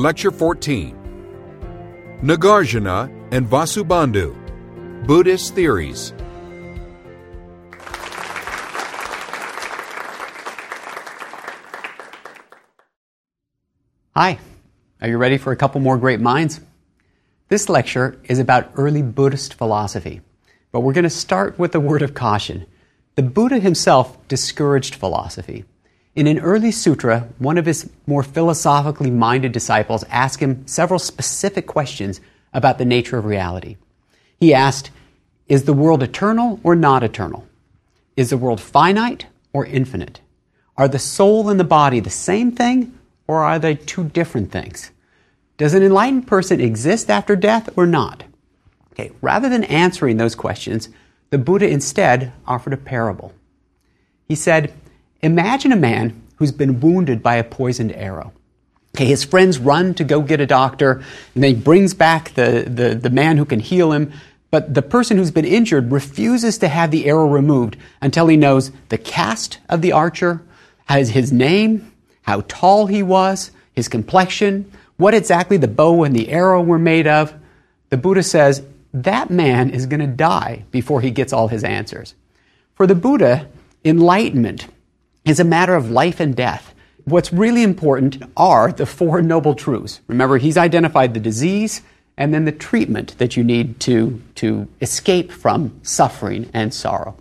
Lecture 14, Nagarjuna and Vasubandhu, Buddhist Theories. Hi, are you ready for a couple more great minds? This lecture is about early Buddhist philosophy, but we're going to start with a word of caution. The Buddha himself discouraged philosophy. In an early sutra, one of his more philosophically minded disciples asked him several specific questions about the nature of reality. He asked, is the world eternal or not eternal? Is the world finite or infinite? Are the soul and the body the same thing, or are they two different things? Does an enlightened person exist after death or not? Okay, rather than answering those questions, the Buddha instead offered a parable. He said, imagine a man who's been wounded by a poisoned arrow. Okay, his friends run to go get a doctor, and then he brings back the man who can heal him, but the person who's been injured refuses to have the arrow removed until he knows the caste of the archer, has his name, how tall he was, his complexion, what exactly the bow and the arrow were made of. The Buddha says that man is going to die before he gets all his answers. For the Buddha, enlightenment is a matter of life and death. What's really important are the Four Noble Truths. Remember, he's identified the disease and then the treatment that you need to escape from suffering and sorrow.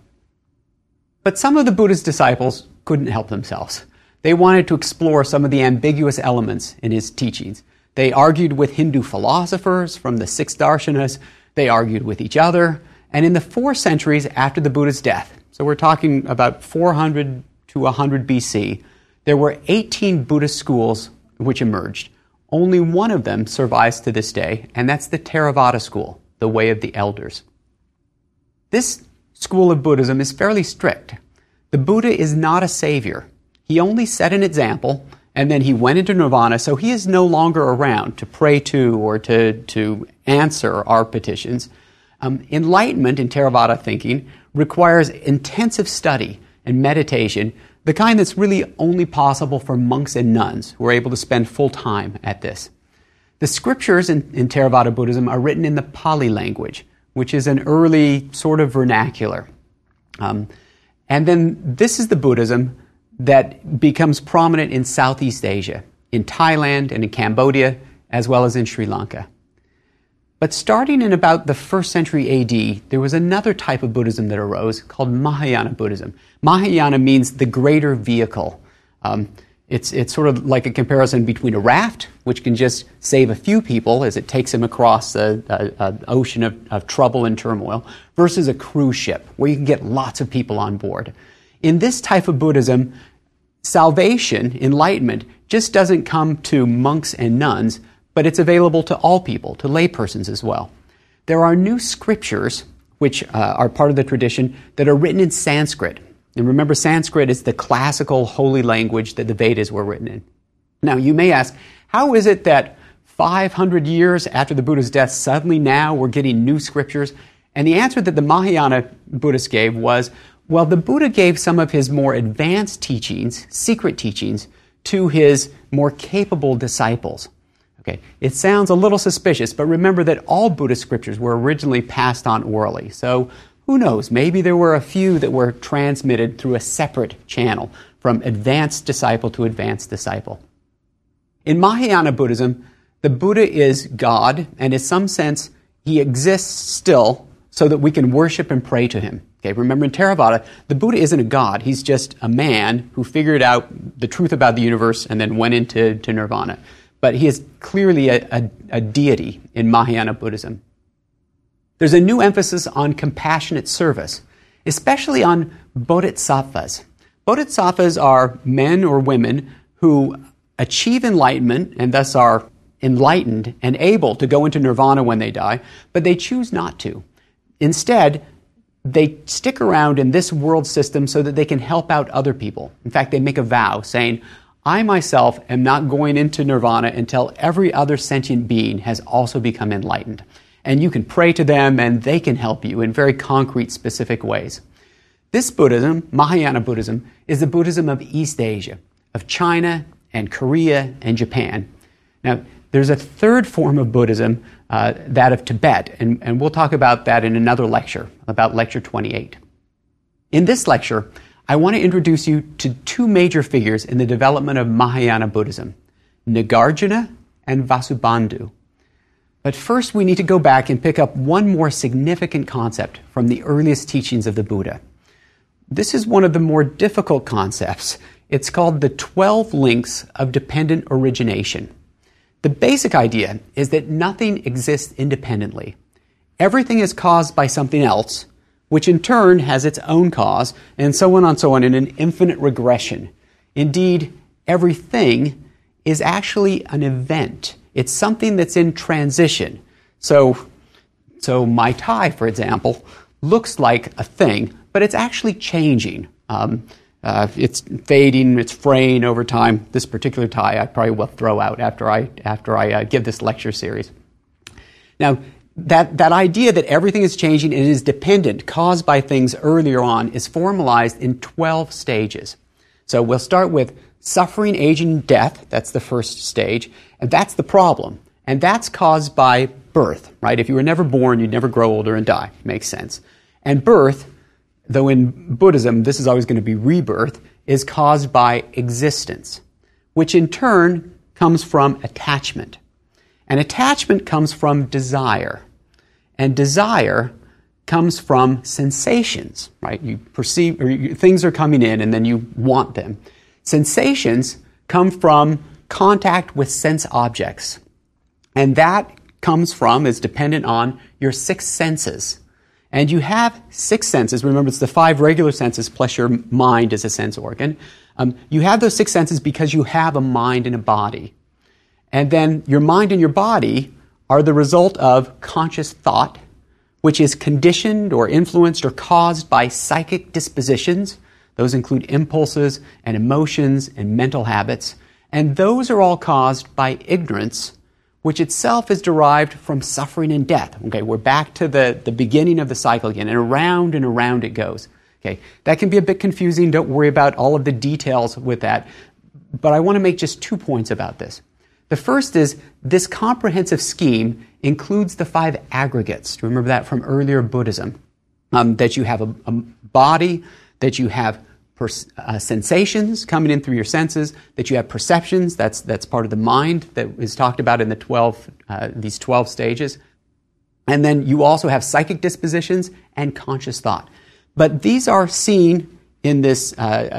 But some of the Buddha's disciples couldn't help themselves. They wanted to explore some of the ambiguous elements in his teachings. They argued with Hindu philosophers from the six darshanas. They argued with each other. And in the 4 centuries after the Buddha's death, so we're talking about 400 to 100 BC, there were 18 Buddhist schools which emerged. Only one of them survives to this day, and that's the Theravada school, the way of the elders. This school of Buddhism is fairly strict. The Buddha is not a savior. He only set an example, and then he went into nirvana, so he is no longer around to pray to or to answer our petitions. Enlightenment in Theravada thinking requires intensive study and meditation, the kind that's really only possible for monks and nuns who are able to spend full time at this. The scriptures in Theravada Buddhism are written in the Pali language, which is an early sort of vernacular. And then this is the Buddhism that becomes prominent in Southeast Asia, in Thailand and in Cambodia, as well as in Sri Lanka. But starting in about the 1st century AD, there was another type of Buddhism that arose called Mahayana Buddhism. Mahayana means the greater vehicle. It's sort of like a comparison between a raft, which can just save a few people as it takes them across an ocean of trouble and turmoil, versus a cruise ship, where you can get lots of people on board. In this type of Buddhism, salvation, enlightenment, just doesn't come to monks and nuns, but it's available to all people, to laypersons as well. There are new scriptures, which are part of the tradition, that are written in Sanskrit. And remember, Sanskrit is the classical holy language that the Vedas were written in. Now, you may ask, how is it that 500 years after the Buddha's death, suddenly now we're getting new scriptures? And the answer that the Mahayana Buddhists gave was, well, the Buddha gave some of his more advanced teachings, secret teachings, to his more capable disciples. Okay, it sounds a little suspicious, but remember that all Buddhist scriptures were originally passed on orally. So who knows, maybe there were a few that were transmitted through a separate channel from advanced disciple to advanced disciple. In Mahayana Buddhism, the Buddha is God, and in some sense, he exists still so that we can worship and pray to him. Okay, remember in Theravada, the Buddha isn't a god. He's just a man who figured out the truth about the universe and then went into nirvana. But he is clearly a deity in Mahayana Buddhism. There's a new emphasis on compassionate service, especially on bodhisattvas. Bodhisattvas are men or women who achieve enlightenment and thus are enlightened and able to go into nirvana when they die, but they choose not to. Instead, they stick around in this world system so that they can help out other people. In fact, they make a vow saying, I myself am not going into nirvana until every other sentient being has also become enlightened. And you can pray to them and they can help you in very concrete, specific ways. This Buddhism, Mahayana Buddhism, is the Buddhism of East Asia, of China and Korea and Japan. Now, There's a third form of Buddhism, that of Tibet, and we'll talk about that in another lecture, about lecture 28. In this lecture, I want to introduce you to two major figures in the development of Mahayana Buddhism, Nagarjuna and Vasubandhu. But first, we need to go back and pick up one more significant concept from the earliest teachings of the Buddha. This is one of the more difficult concepts. It's called the 12 links of dependent origination. The basic idea is that nothing exists independently. Everything is caused by something else, which in turn has its own cause, and so on in an infinite regression. Indeed, everything is actually an event. It's something that's in transition. So my tie, for example, looks like a thing, but it's actually changing. It's fading, it's fraying over time. This particular tie I probably will throw out after I give this lecture series. Now, that idea that everything is changing and is dependent, caused by things earlier on, is formalized in 12 stages. So we'll start with suffering, aging, death. That's the first stage. And that's the problem. And that's caused by birth, right? If you were never born, you'd never grow older and die. Makes sense. And birth, though in Buddhism this is always going to be rebirth, is caused by existence, which in turn comes from attachment. And attachment comes from desire. And desire comes from sensations, right? You perceive, things are coming in and then you want them. Sensations come from contact with sense objects. And that is dependent on your 6 senses. And you have 6 senses. Remember, it's the 5 regular senses plus your mind as a sense organ. You have those 6 senses because you have a mind and a body. And then your mind and your body are the result of conscious thought, which is conditioned or influenced or caused by psychic dispositions. Those include impulses and emotions and mental habits. And those are all caused by ignorance, which itself is derived from suffering and death. Okay, we're back to the beginning of the cycle again, and around it goes. Okay, that can be a bit confusing. Don't worry about all of the details with that. But I want to make just 2 points about this. The first is this comprehensive scheme includes the 5 aggregates. Do you remember that from earlier Buddhism? That you have a body, that you have sensations coming in through your senses, that you have perceptions, that's part of the mind that is talked about in these 12 stages. And then you also have psychic dispositions and conscious thought. But these are seen in this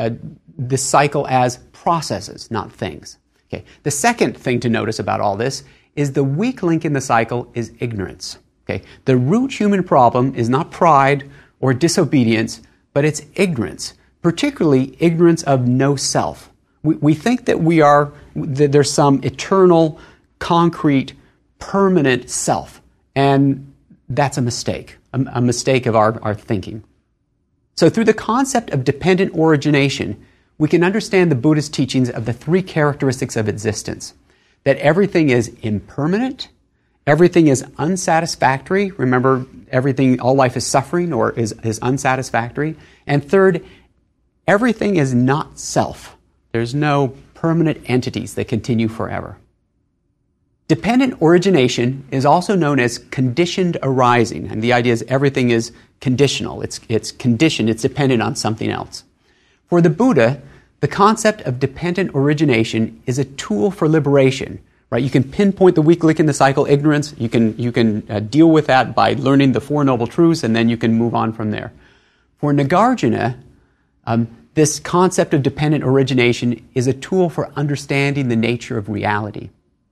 cycle as processes, not things. Okay. The second thing to notice about all this is the weak link in the cycle is ignorance. Okay. The root human problem is not pride or disobedience, but it's ignorance, particularly ignorance of no self. We think that that there's some eternal, concrete, permanent self, and that's a mistake of our thinking. So through the concept of dependent origination, we can understand the Buddhist teachings of the 3 characteristics of existence. That everything is impermanent, everything is unsatisfactory. Remember, all life is suffering or is unsatisfactory. And third, everything is not self. There's no permanent entities that continue forever. Dependent origination is also known as conditioned arising. And the idea is everything is conditional. It's conditioned, it's dependent on something else. For the Buddha, the concept of dependent origination is a tool for liberation. Right? You can pinpoint the weak link in the cycle, ignorance. You can deal with that by learning the 4 Noble Truths, and then you can move on from there. For Nagarjuna, this concept of dependent origination is a tool for understanding the nature of reality.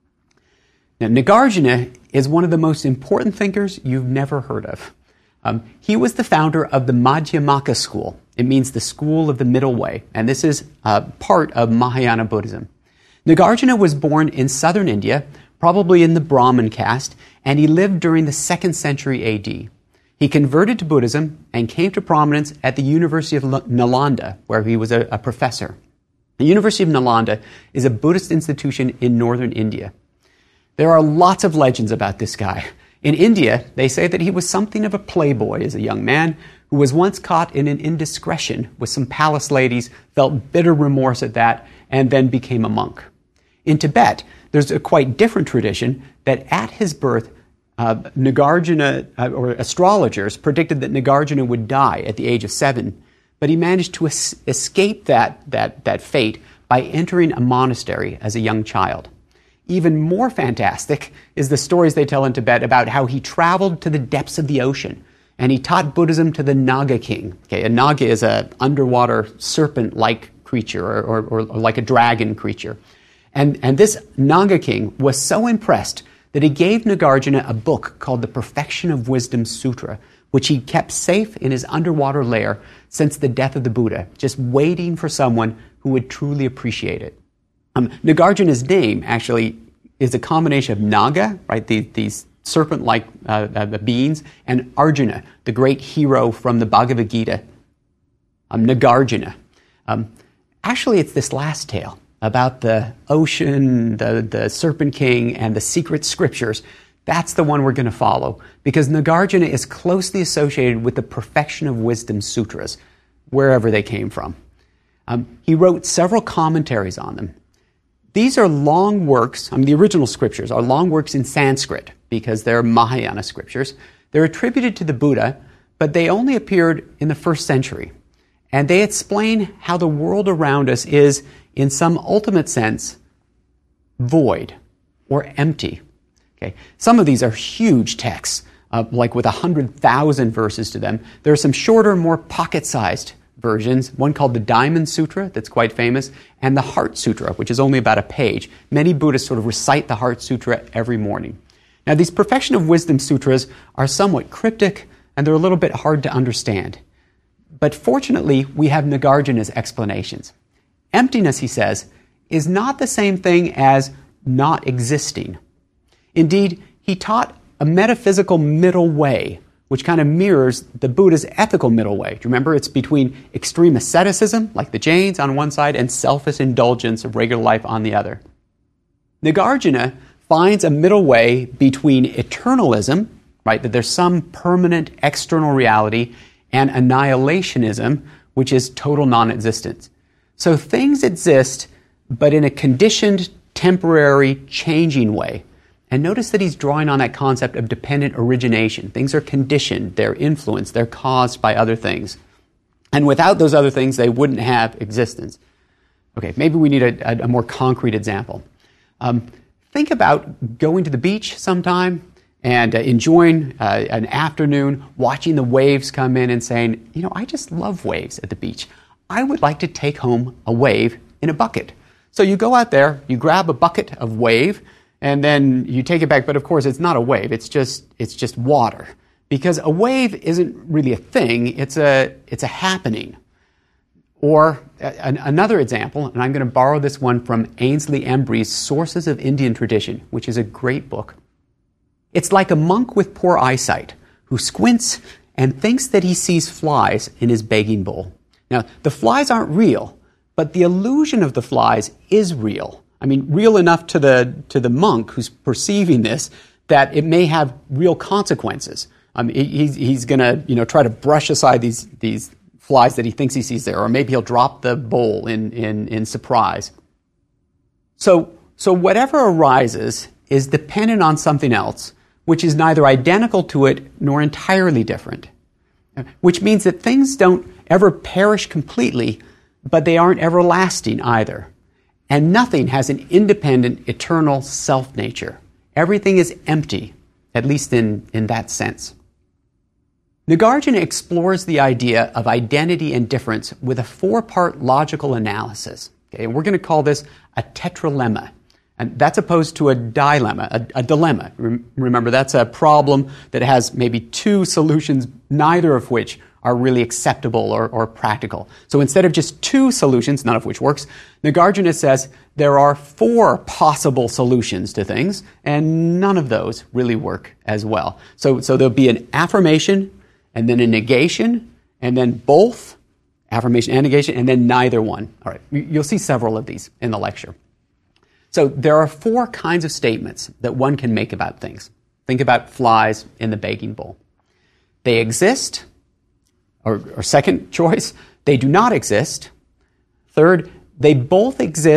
Now, Nagarjuna is one of the most important thinkers you've never heard of. He was the founder of the Madhyamaka school. It means the school of the middle way, and this is part of Mahayana Buddhism. Nagarjuna was born in southern India, probably in the Brahmin caste, and he lived during the 2nd century AD. He converted to Buddhism and came to prominence at the University of Nalanda, where he was a professor. The University of Nalanda is a Buddhist institution in northern India. There are lots of legends about this guy. In India, they say that he was something of a playboy as a young man who was once caught in an indiscretion with some palace ladies, felt bitter remorse at that, and then became a monk. In Tibet, there's a quite different tradition that at his birth, Nagarjuna, or astrologers, predicted that Nagarjuna would die at the age of 7, but he managed to escape that fate by entering a monastery as a young child. Even more fantastic is the stories they tell in Tibet about how he traveled to the depths of the ocean and he taught Buddhism to the Naga king. Okay, a Naga is an underwater serpent-like creature or like a dragon creature. And this Naga king was so impressed that he gave Nagarjuna a book called the Perfection of Wisdom Sutra, which he kept safe in his underwater lair since the death of the Buddha, just waiting for someone who would truly appreciate it. Nagarjuna's name actually is a combination of Naga, right, these serpent-like beings, and Arjuna, the great hero from the Bhagavad Gita, Nagarjuna. Actually, it's this last tale about the ocean, the serpent king, and the secret scriptures. That's the one we're going to follow, because Nagarjuna is closely associated with the Perfection of Wisdom Sutras, wherever they came from. He wrote several commentaries on them. These are long works, the original scriptures are long works in Sanskrit, because they're Mahayana scriptures. They're attributed to the Buddha, but they only appeared in the 1st century. And they explain how the world around us is, in some ultimate sense, void or empty. Okay. Some of these are huge texts, like with 100,000 verses to them. There are some shorter, more pocket-sized versions, one called the Diamond Sutra, that's quite famous, and the Heart Sutra, which is only about a page. Many Buddhists sort of recite the Heart Sutra every morning. Now, these Perfection of Wisdom Sutras are somewhat cryptic, and they're a little bit hard to understand. But fortunately, we have Nagarjuna's explanations. Emptiness, he says, is not the same thing as not existing. Indeed, he taught a metaphysical middle way, which kind of mirrors the Buddha's ethical middle way. Do you remember? It's between extreme asceticism, like the Jains on one side, and selfish indulgence of regular life on the other. Nagarjuna finds a middle way between eternalism, right, that there's some permanent external reality, and annihilationism, which is total non-existence. So things exist, but in a conditioned, temporary, changing way. And notice that he's drawing on that concept of dependent origination. Things are conditioned, they're influenced, they're caused by other things. And without those other things, they wouldn't have existence. Okay, maybe we need a more concrete example. Think about going to the beach sometime and enjoying an afternoon, watching the waves come in and saying, I just love waves at the beach. I would like to take home a wave in a bucket. So you go out there, you grab a bucket of wave, and then you take it back. But of course, it's not a wave. It's just water. Because a wave isn't really a thing. It's a happening. Or another example, and I'm going to borrow this one from Ainsley Embry's Sources of Indian Tradition, which is a great book. It's like a monk with poor eyesight who squints and thinks that he sees flies in his begging bowl. Now, the flies aren't real, but the illusion of the flies is real. Real enough to the monk who's perceiving this that it may have real consequences. He's going to try to brush aside these flies that he thinks he sees there, or maybe he'll drop the bowl in surprise. So whatever arises is dependent on something else, which is neither identical to it nor entirely different, which means that things don't ever perish completely, but they aren't everlasting either. And nothing has an independent, eternal self-nature. Everything is empty, at least in that sense. Nagarjuna explores the idea of identity and difference with a 4-part logical analysis. Okay, and we're going to call this a tetralemma. And that's opposed to a dilemma, a dilemma. Remember, that's a problem that has maybe 2 solutions, neither of which are really acceptable or practical. So instead of just 2 solutions, none of which works, Nagarjuna says there are 4 possible solutions to things, and none of those really work as well. So there'll be an affirmation, and then a negation, and then both, affirmation and negation, and then neither one. All right, you'll see several of these in the lecture. So there are 4 kinds of statements that one can make about things. Think about flies in the begging bowl. They exist, or second choice, they do not exist. Third, they both exist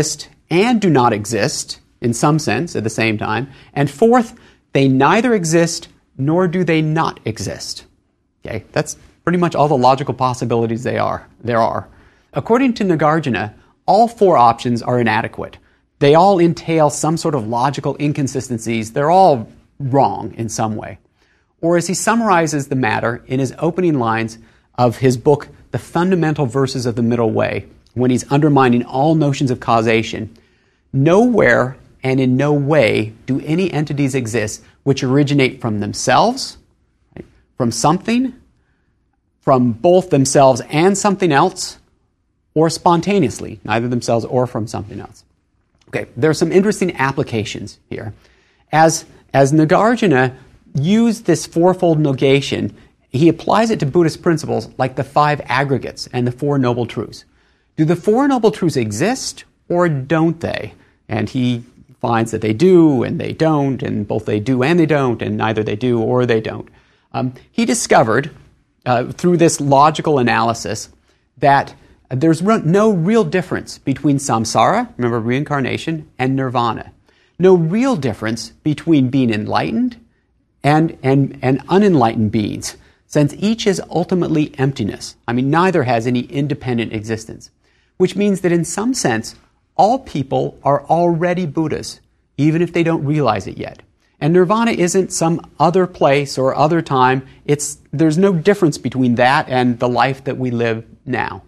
and do not exist, in some sense, at the same time. And fourth, they neither exist nor do they not exist. Okay, that's pretty much all the logical possibilities there are. According to Nagarjuna, all four options are inadequate. They all entail some sort of logical inconsistencies. They're all wrong in some way. Or as he summarizes the matter in his opening lines of his book, The Fundamental Verses of the Middle Way, when he's undermining all notions of causation, nowhere and in no way do any entities exist which originate from themselves, right, from something, from both themselves and something else, or spontaneously, neither themselves or from something else. Okay, there are some interesting applications here. As Nagarjuna used this fourfold negation, he applies it to Buddhist principles like the five aggregates and the Four Noble Truths. Do the Four Noble Truths exist or don't they? And he finds that they do and they don't, and both they do and they don't, and neither they do or they don't. He discovered through this logical analysis that there's no real difference between samsara, remember reincarnation, and nirvana. No real difference between being enlightened and unenlightened beings, since each is ultimately emptiness. I mean, neither has any independent existence, which means that in some sense, all people are already Buddhas, even if they don't realize it yet. And nirvana isn't some other place or other time. There's no difference between that and the life that we live now.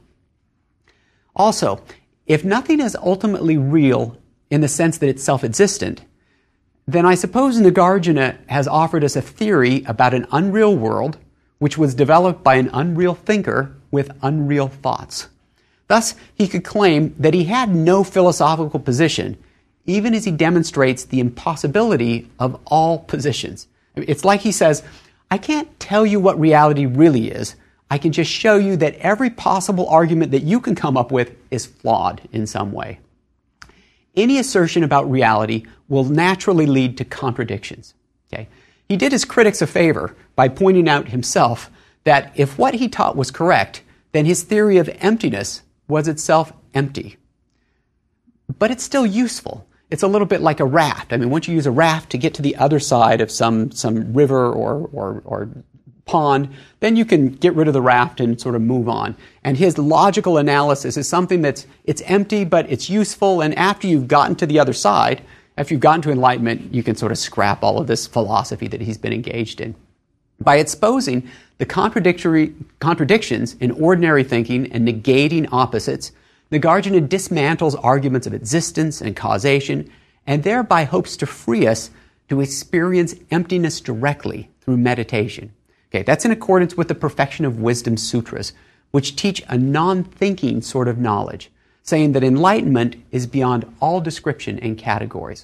Also, if nothing is ultimately real in the sense that it's self-existent, then I suppose Nagarjuna has offered us a theory about an unreal world which was developed by an unreal thinker with unreal thoughts. Thus, he could claim that he had no philosophical position, even as he demonstrates the impossibility of all positions. It's like he says, I can't tell you what reality really is. I can just show you that every possible argument that you can come up with is flawed in some way. Any assertion about reality will naturally lead to contradictions. Okay? He did his critics a favor by pointing out himself that if what he taught was correct, then his theory of emptiness was itself empty. But it's still useful. It's a little bit like a raft. I mean, once you use a raft to get to the other side of some river or pond, then you can get rid of the raft and sort of move on. And his logical analysis is something it's empty, but it's useful, and after you've gotten to the other side, after you've gotten to enlightenment, you can sort of scrap all of this philosophy that he's been engaged in. By exposing the contradictions in ordinary thinking and negating opposites, Nagarjuna dismantles arguments of existence and causation, and thereby hopes to free us to experience emptiness directly through meditation. Okay, that's in accordance with the Perfection of Wisdom Sutras, which teach a non-thinking sort of knowledge, saying that enlightenment is beyond all description and categories.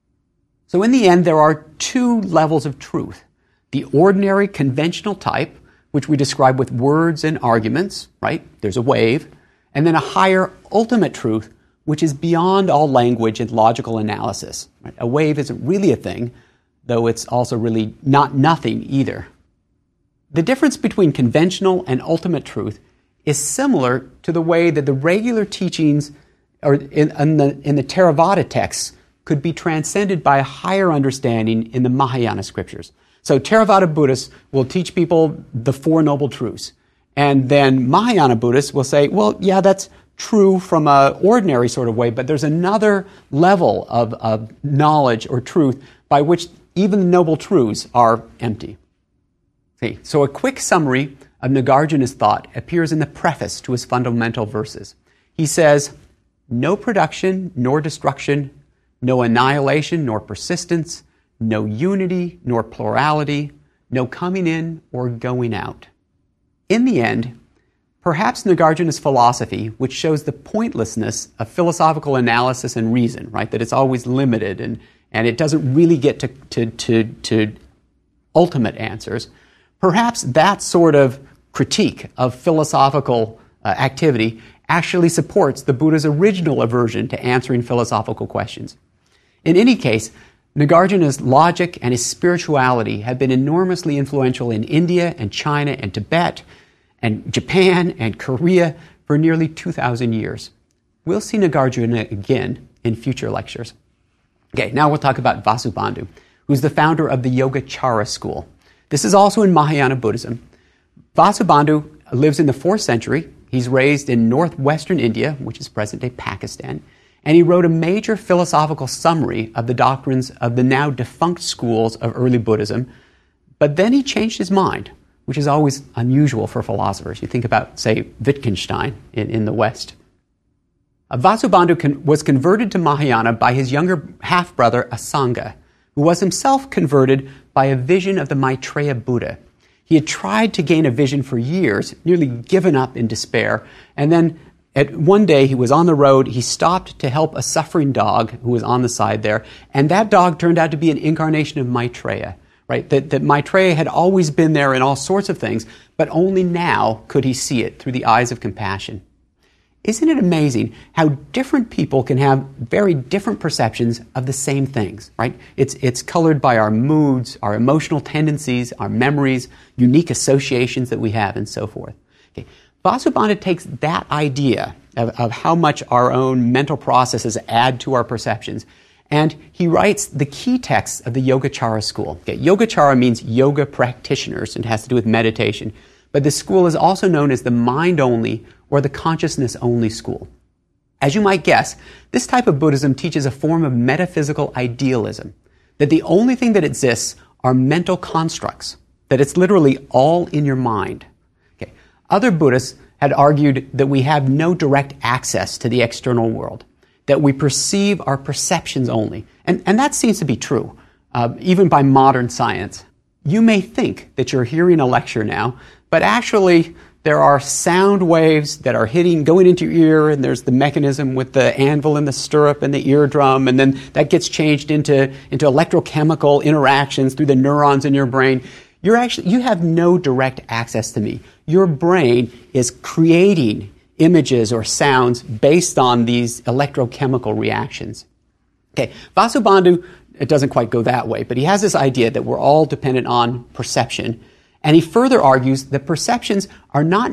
So in the end, there are two levels of truth. The ordinary conventional type, which we describe with words and arguments, right? There's a wave. And then a higher ultimate truth, which is beyond all language and logical analysis. Right? A wave isn't really a thing, though it's also really not nothing either. The difference between conventional and ultimate truth is similar to the way that the regular teachings or in the Theravada texts could be transcended by a higher understanding in the Mahayana scriptures. So Theravada Buddhists will teach people the Four Noble Truths. And then Mahayana Buddhists will say, well, yeah, that's true from an ordinary sort of way, but there's another level of knowledge or truth by which even the Noble Truths are empty. Okay, so a quick summary of Nagarjuna's thought appears in the preface to his fundamental verses. He says, no production nor destruction, no annihilation nor persistence, no unity nor plurality, no coming in or going out. In the end, perhaps Nagarjuna's philosophy, which shows the pointlessness of philosophical analysis and reason, right, that it's always limited and it doesn't really get to ultimate answers, perhaps that sort of critique of philosophical activity actually supports the Buddha's original aversion to answering philosophical questions. In any case, Nagarjuna's logic and his spirituality have been enormously influential in India and China and Tibet and Japan and Korea for nearly 2,000 years. We'll see Nagarjuna again in future lectures. Okay, now we'll talk about Vasubandhu, who's the founder of the Yogacara school. This is also in Mahayana Buddhism. Vasubandhu lives in the 4th century. He's raised in northwestern India, which is present-day Pakistan, and he wrote a major philosophical summary of the doctrines of the now defunct schools of early Buddhism. But then he changed his mind, which is always unusual for philosophers. You think about, say, Wittgenstein in the West. Vasubandhu was converted to Mahayana by his younger half-brother Asanga, who was himself converted by a vision of the Maitreya Buddha. He had tried to gain a vision for years, nearly given up in despair, and then one day he was on the road, he stopped to help a suffering dog who was on the side there, and that dog turned out to be an incarnation of Maitreya, right? That Maitreya had always been there in all sorts of things, but only now could he see it through the eyes of compassion. Isn't it amazing how different people can have very different perceptions of the same things, right? It's colored by our moods, our emotional tendencies, our memories, unique associations that we have, and so forth. Okay. Vasubandhu takes that idea of how much our own mental processes add to our perceptions, and he writes the key texts of the Yogacara school. Okay. Yogacara means yoga practitioners, and it has to do with meditation. But this school is also known as the mind-only or the consciousness-only school. As you might guess, this type of Buddhism teaches a form of metaphysical idealism, that the only thing that exists are mental constructs, that it's literally all in your mind. Okay. Other Buddhists had argued that we have no direct access to the external world, that we perceive our perceptions only. And that seems to be true, even by modern science. You may think that you're hearing a lecture now, but actually there are sound waves that are going into your ear, and there's the mechanism with the anvil and the stirrup and the eardrum, and then that gets changed into electrochemical interactions through the neurons in your brain. You have no direct access to me. Your brain is creating images or sounds based on these electrochemical reactions. Okay, Vasubandhu, it doesn't quite go that way, but he has this idea that we're all dependent on perception. And he further argues that perceptions are not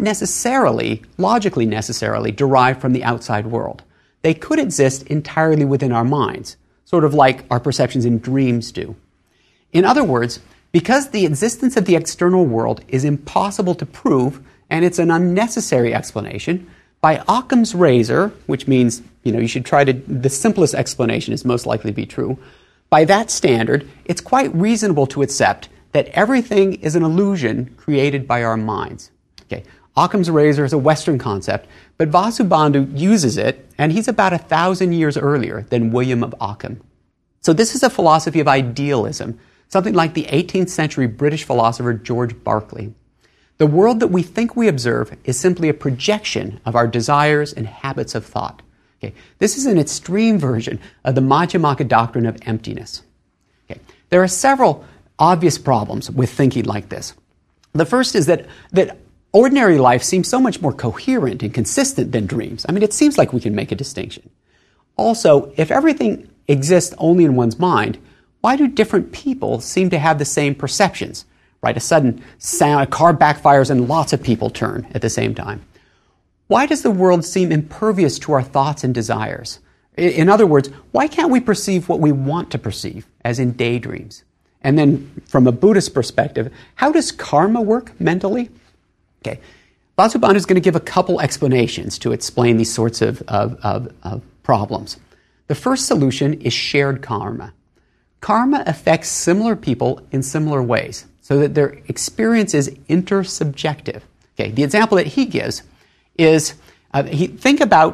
logically necessarily, derived from the outside world. They could exist entirely within our minds, sort of like our perceptions in dreams do. In other words, because the existence of the external world is impossible to prove, and it's an unnecessary explanation, by Occam's razor, which means, you should try the simplest explanation is most likely to be true. By that standard, it's quite reasonable to accept that everything is an illusion created by our minds. Okay, Occam's razor is a Western concept, but Vasubandhu uses it, and he's about 1,000 years earlier than William of Ockham. So this is a philosophy of idealism, something like the 18th century British philosopher George Berkeley. The world that we think we observe is simply a projection of our desires and habits of thought. Okay, this is an extreme version of the Madhyamaka doctrine of emptiness. Okay, there are several obvious problems with thinking like this. The first is that ordinary life seems so much more coherent and consistent than dreams. I mean, it seems like we can make a distinction. Also, if everything exists only in one's mind, why do different people seem to have the same perceptions? Right? A sudden sound, a car backfires and lots of people turn at the same time. Why does the world seem impervious to our thoughts and desires? In other words, why can't we perceive what we want to perceive, as in daydreams? And then, from a Buddhist perspective, how does karma work mentally? Okay, Vasubandhu is going to give a couple explanations to explain these sorts of problems. The first solution is shared karma. Karma affects similar people in similar ways, so that their experience is intersubjective. Okay, the example that he gives is think about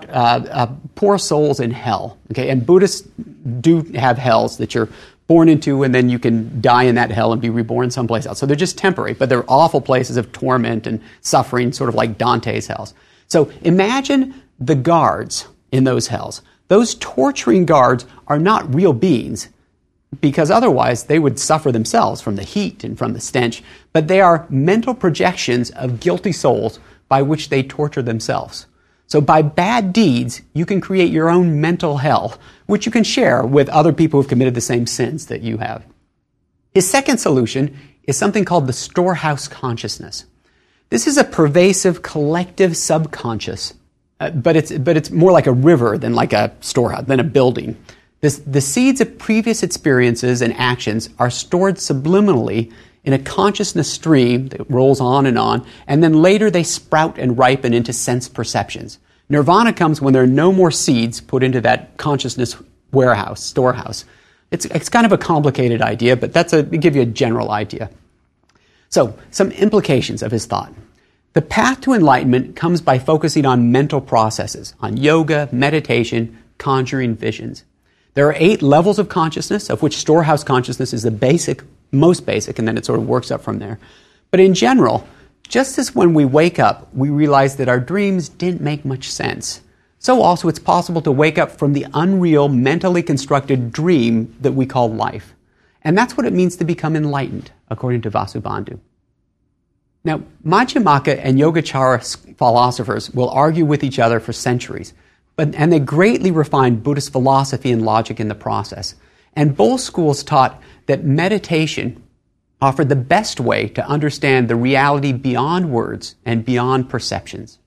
poor souls in hell. Okay, and Buddhists do have hells that you're born into, and then you can die in that hell and be reborn someplace else. So they're just temporary, but they're awful places of torment and suffering, sort of like Dante's hells. So imagine the guards in those hells. Those torturing guards are not real beings, because otherwise they would suffer themselves from the heat and from the stench, but they are mental projections of guilty souls by which they torture themselves. So by bad deeds, you can create your own mental hell, which you can share with other people who've committed the same sins that you have. His second solution is something called the storehouse consciousness. This is a pervasive collective subconscious but it's more like a river than like a storehouse, than a building. The seeds of previous experiences and actions are stored subliminally in a consciousness stream that rolls on, and then later they sprout and ripen into sense perceptions. Nirvana comes when there are no more seeds put into that consciousness storehouse. It's kind of a complicated idea, but to give you a general idea. So, some implications of his thought. The path to enlightenment comes by focusing on mental processes, on yoga, meditation, conjuring visions. There are 8 levels of consciousness, of which storehouse consciousness is the most basic, and then it sort of works up from there. But in general, just as when we wake up, we realize that our dreams didn't make much sense, so also it's possible to wake up from the unreal, mentally constructed dream that we call life. And that's what it means to become enlightened, according to Vasubandhu. Now, Madhyamaka and Yogacara philosophers will argue with each other for centuries, and they greatly refined Buddhist philosophy and logic in the process. And both schools taught that meditation offered the best way to understand the reality beyond words and beyond perceptions.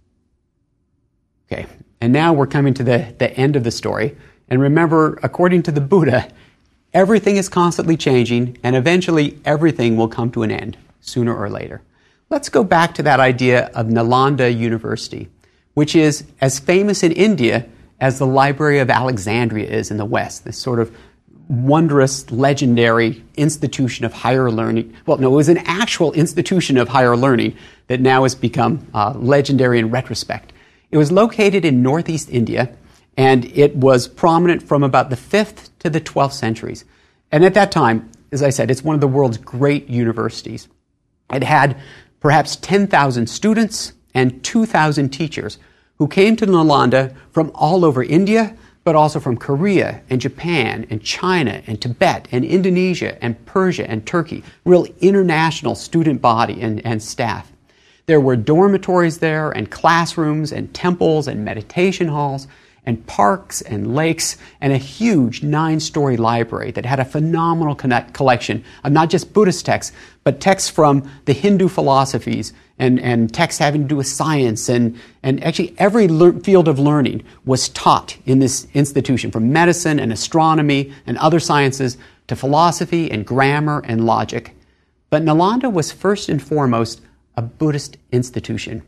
Okay, and now we're coming to the end of the story. And remember, according to the Buddha, everything is constantly changing, and eventually everything will come to an end, sooner or later. Let's go back to that idea of Nalanda University, which is as famous in India as the Library of Alexandria is in the West, this sort of wondrous, legendary institution of higher learning. Well, no, it was an actual institution of higher learning that now has become legendary in retrospect. It was located in northeast India, and it was prominent from about the 5th to the 12th centuries. And at that time, as I said, it's one of the world's great universities. It had perhaps 10,000 students and 2,000 teachers who came to Nalanda from all over India, but also from Korea and Japan and China and Tibet and Indonesia and Persia and Turkey. Real international student body and staff. There were dormitories there and classrooms and temples and meditation halls and parks and lakes and a huge 9-story library that had a phenomenal collection of not just Buddhist texts, but texts from the Hindu philosophies and texts having to do with science. And actually every field of learning was taught in this institution, from medicine and astronomy and other sciences to philosophy and grammar and logic. But Nalanda was first and foremost a Buddhist institution.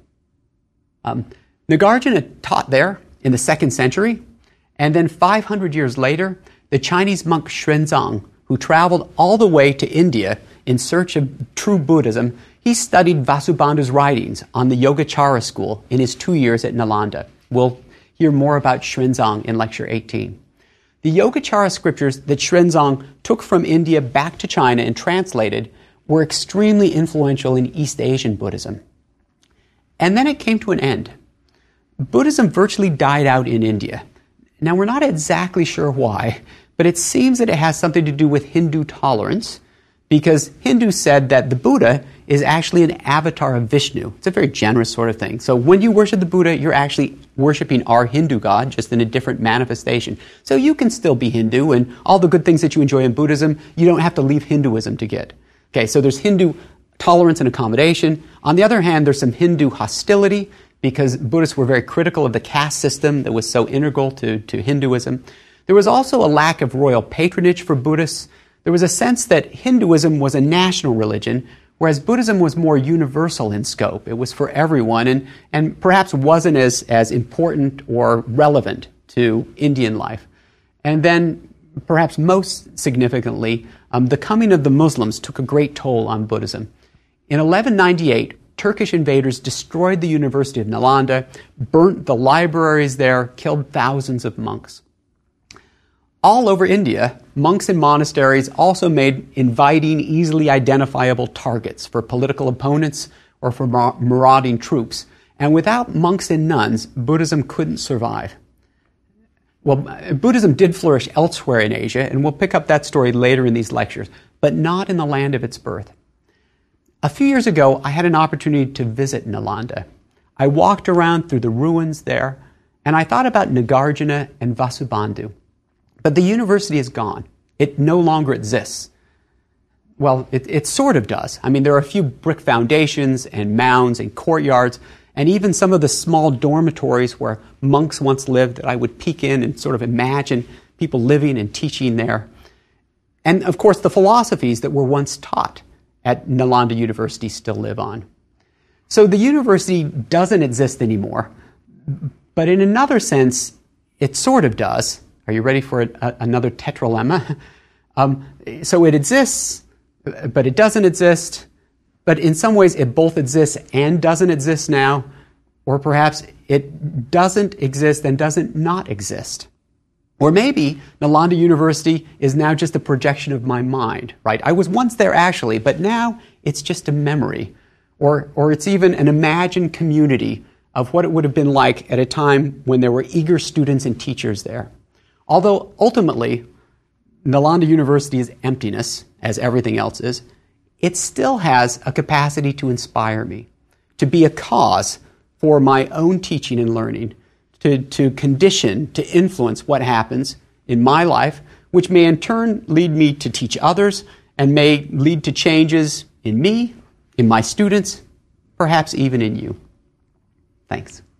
Nagarjuna taught there in the 2nd century, and then 500 years later, the Chinese monk Xuanzang, who traveled all the way to India in search of true Buddhism, he studied Vasubandhu's writings on the Yogacara school in his 2 years at Nalanda. We'll hear more about Xuanzang in Lecture 18. The Yogacara scriptures that Xuanzang took from India back to China and translated were extremely influential in East Asian Buddhism. And then it came to an end. Buddhism virtually died out in India. Now, we're not exactly sure why, but it seems that it has something to do with Hindu tolerance, because Hindus said that the Buddha is actually an avatar of Vishnu. It's a very generous sort of thing. So when you worship the Buddha, you're actually worshiping our Hindu God, just in a different manifestation. So you can still be Hindu, and all the good things that you enjoy in Buddhism, you don't have to leave Hinduism to get. Okay, so there's Hindu tolerance and accommodation. On the other hand, there's some Hindu hostility, because Buddhists were very critical of the caste system that was so integral to Hinduism. There was also a lack of royal patronage for Buddhists. There was a sense that Hinduism was a national religion, whereas Buddhism was more universal in scope. It was for everyone, and perhaps wasn't as important or relevant to Indian life. And then, perhaps most significantly, the coming of the Muslims took a great toll on Buddhism. In 1198, Turkish invaders destroyed the University of Nalanda, burnt the libraries there, killed thousands of monks. All over India, monks and monasteries also made inviting, easily identifiable targets for political opponents or for marauding troops. And without monks and nuns, Buddhism couldn't survive. Well, Buddhism did flourish elsewhere in Asia, and we'll pick up that story later in these lectures, but not in the land of its birth. A few years ago, I had an opportunity to visit Nalanda. I walked around through the ruins there, and I thought about Nagarjuna and Vasubandhu. But the university is gone. It no longer exists. Well, it sort of does. I mean, there are a few brick foundations and mounds and courtyards, and even some of the small dormitories where monks once lived that I would peek in and sort of imagine people living and teaching there. And of course, the philosophies that were once taught at Nalanda University still live on. So the university doesn't exist anymore, but in another sense, it sort of does. Are you ready for another tetralemma? So it exists, but it doesn't exist. But in some ways, it both exists and doesn't exist now, or perhaps it doesn't exist and doesn't not exist. Or maybe Nalanda University is now just a projection of my mind, right? I was once there actually, but now it's just a memory. Or it's even an imagined community of what it would have been like at a time when there were eager students and teachers there. Although ultimately, Nalanda University's emptiness, as everything else is, it still has a capacity to inspire me, to be a cause for my own teaching and learning, to condition, to influence what happens in my life, which may in turn lead me to teach others and may lead to changes in me, in my students, perhaps even in you. Thanks.